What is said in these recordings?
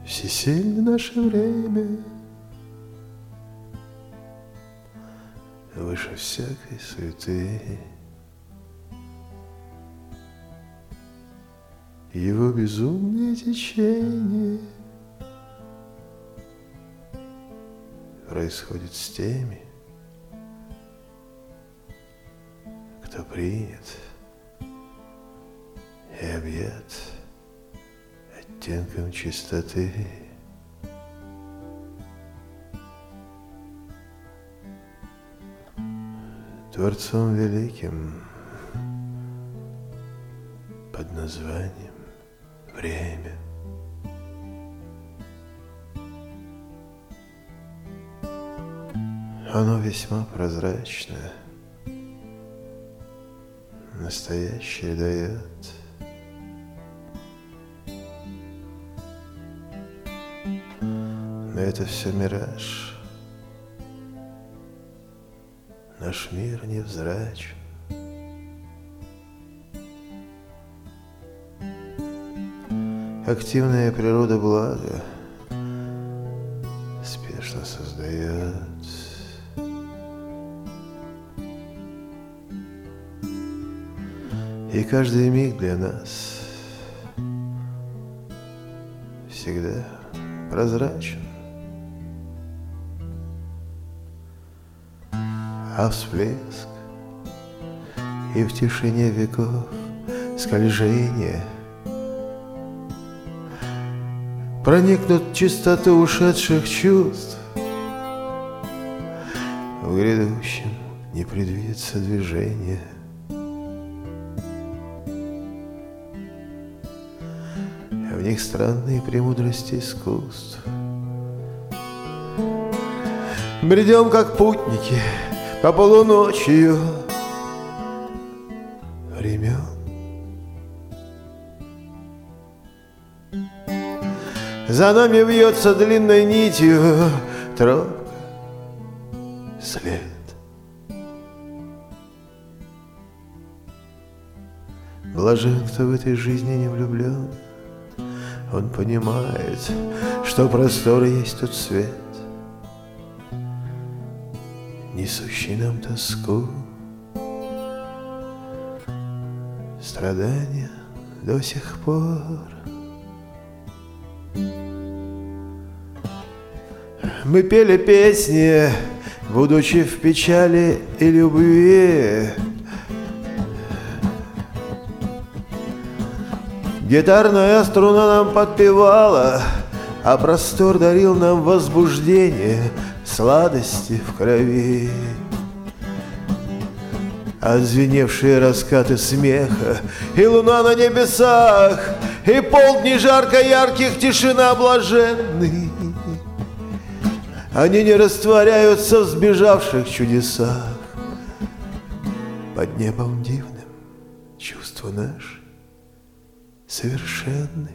Всесильно наше время, выше всякой суеты. Его безумное течение происходит с теми, кто принят и объят оттенком чистоты. Творцом великим под названием время. Оно весьма прозрачно, настоящее дает. Но это все мираж. Наш мир невзрачен. Активная природа блага спешно создает. И каждый миг для нас всегда прозрачен. А всплеск и в тишине веков скольжения проникнут в чистоту ушедших чувств. В грядущем не предвидится движения. В них странные премудрости искусств. Бредем, как путники, по полуночию времен. За нами вьется длинной нитью тропка, след. Блажен, кто в этой жизни не влюблен. Он понимает, что простор есть тут свет, несущий нам тоску, страдания до сих пор. Мы пели песни, будучи в печали и любви. Гитарная струна нам подпевала, а простор дарил нам возбуждение, сладости в крови. Отзвеневшие раскаты смеха, и луна на небесах, и полдни жарко ярких, тишина блаженный. Они не растворяются в сбежавших чудесах. Под небом дивным чувства наши совершенны.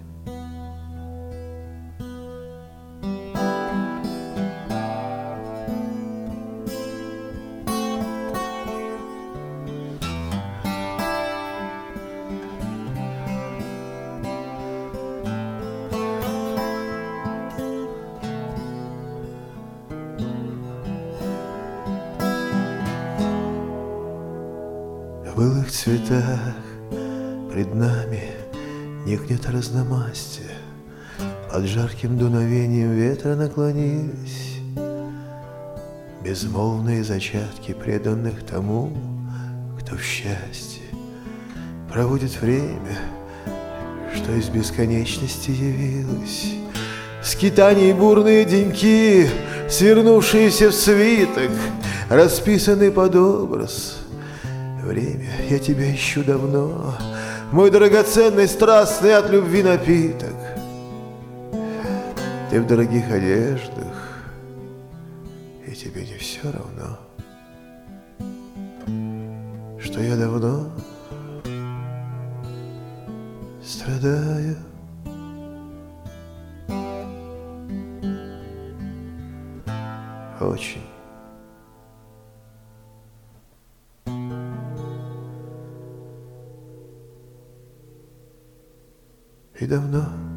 В былых цветах пред нами никнет разномастие. Под жарким дуновением ветра наклонились безмолвные зачатки преданных тому, кто в счастье проводит время, что из бесконечности явилось. Скитаний бурные деньки, свернувшиеся в свиток, расписаны под образ. Время, я тебя ищу давно, мой драгоценный, страстный от любви напиток. Ты в дорогих одеждах, и тебе не все равно, что я давно страдаю. Очень. И давно.